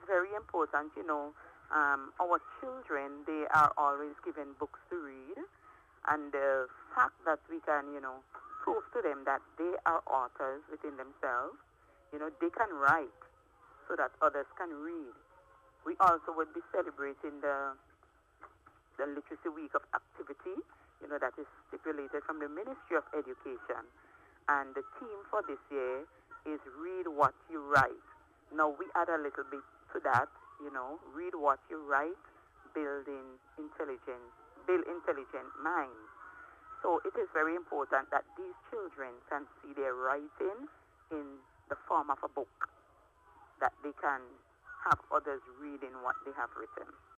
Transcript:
very important, our children, they are always given books to read. And the fact that we can, prove to them that they are authors within themselves, they can write so that others can read. We also would be celebrating the Literacy Week of Activity, that is stipulated from the Ministry of Education. And the theme for this year is Read What You Write. Now, we add a little bit to that, read what you write, build intelligent minds. So it is very important that these children can see their writing in the form of a book, that they can have others reading what they have written.